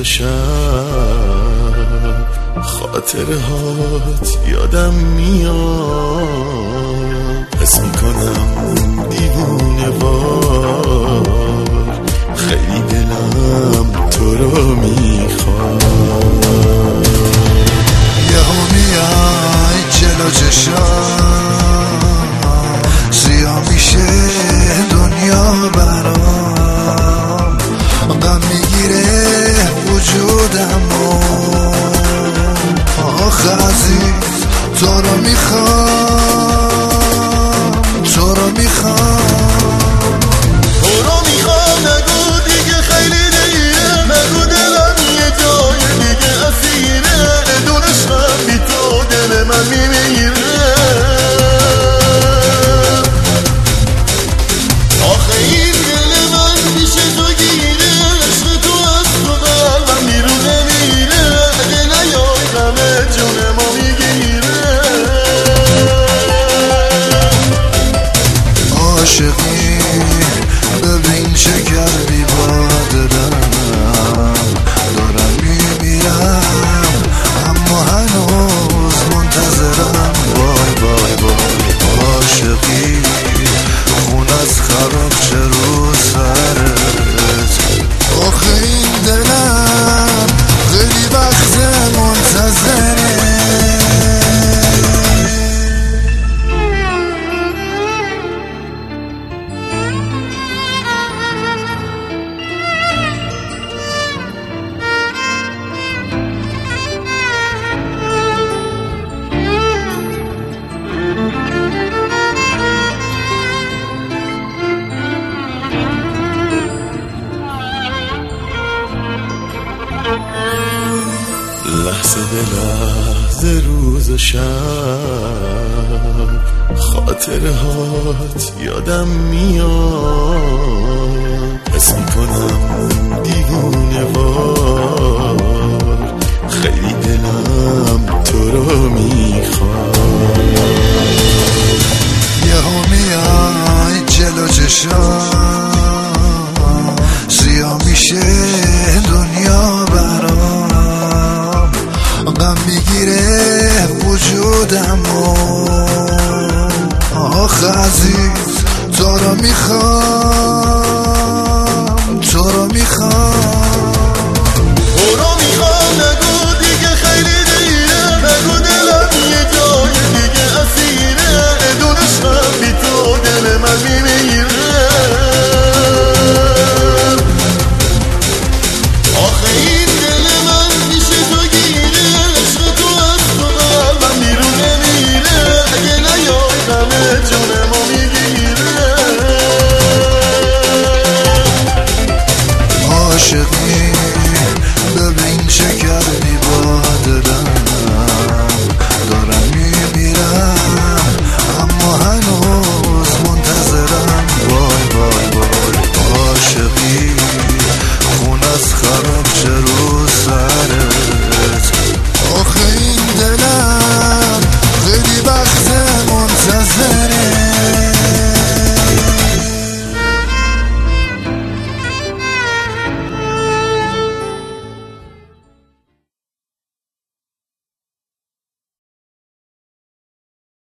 و شب خاطرهات یادم میاد، حس میکنم دیوونه وار، خیلی دلم تو رو میخواد. یهو میای جلو چشام، سیاه میشه دنیا برام، غم میگیره وجودمو، آخ عزیز تو رو میخوام، تو رو میخوام، تو رو میخوام. نگو دیگه خیلی دیره، نگو دلم یه جای دیگه اسیره، دونشم بی تو دل من میمیره. آخه این دل من میشه تو گیره، عشق تو از تو قلبم بیرون نمیره، اگه نیای غمه جون ما میگیره. عاشقی ببین چه کردی با دلم، دارم میمیرم اما هنوز منتظرم. وای وای وای عاشقی، خون از خراب چه رو سرت، آخه این دلم خیلی وقت منتظره. لحظه به لحظه روز و شب خاطرهات یادم میاد، حس میکنم دیوونه وار، خیلی دلم تو رو میخواد. یهو میای جلو چشام، سیاه میشه دنیا برام، غم میگیره وجودمو، آخ عزیز تو رو میخوام.